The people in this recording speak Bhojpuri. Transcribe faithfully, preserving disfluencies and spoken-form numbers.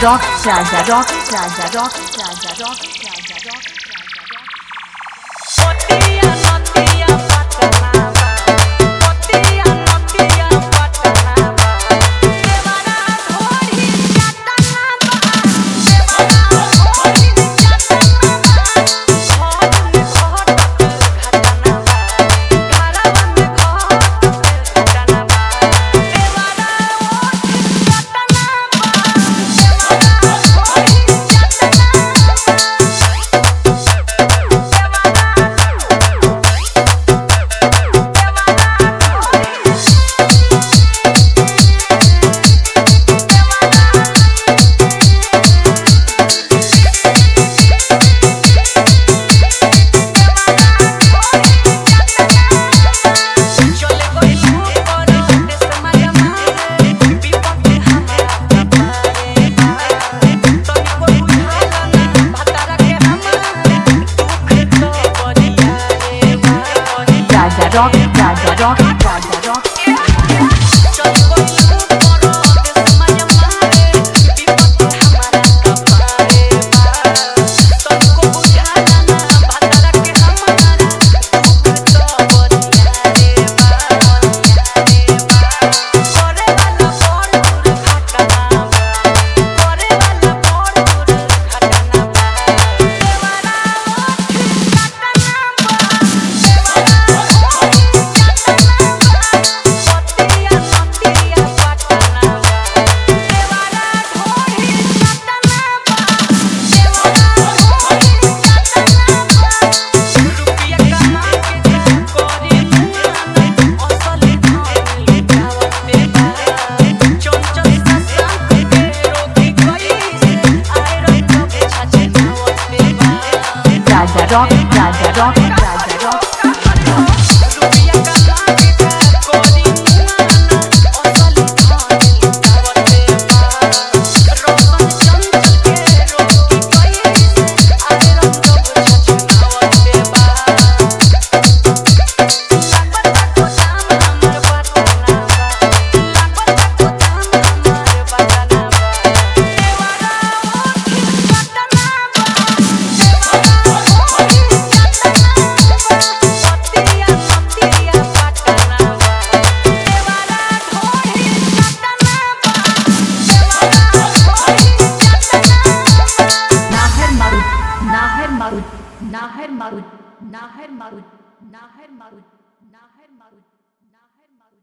rock, Raja rock, Raja rock, Raja rock, Raja rock. Motiya motiya patnawa, motiya motiya patnawa. Devara thori jatnawa, devara thori jatnawa. Khot mein khot khatnawa, घरवा में khot khatnawa. devara thori jatnawa, devara thori चले गइल ऊपर देश माया मारे विपत्ति हमरा कपारे तनिको बुझाला ना भतारा के हमारे दुख तो बरिया रे Raja rock, Raja rock, Raja rock. चले गइल ऊपर देश माया मारे विपत्ति हमरा कपारे तनिको बुझाला ना भतारा के हमारे दुख तो बरिया रे करे वाला बड़ दुर्घटना करे वाला बड़ दुर्घटना देवरा ओठ घटना देवरा ओठ घटना पतिया पतिया पटना देवरा ढोरी घटना देवरा ढोरी घटना रुपया कमा के करी मुआना असली धन लुटावत पे बा चंचल ससंग के रोगी कैसे आयरन जब छछनावत पे बा Raja rock, Raja rock, Raja rock. रुपया कमा के करी मुआना असली धन लुटावत पे बा रोशन चंचल के रोगी कैसे आयरन जब छछनावत पे बा लागत को दाम हमर बटना बा लागत को दाम हमर बटना बा देवरा ओठ घटना बा देवरा ओठ घटना बा पतिया पतिया पटना बा देवरा ढोरी घटना बा देवरा ढोरी घटना बा Nahar Marut, Nahar Marut, Nahar Marut, Nahar Marut, Nahar Marut, Nahar Marut.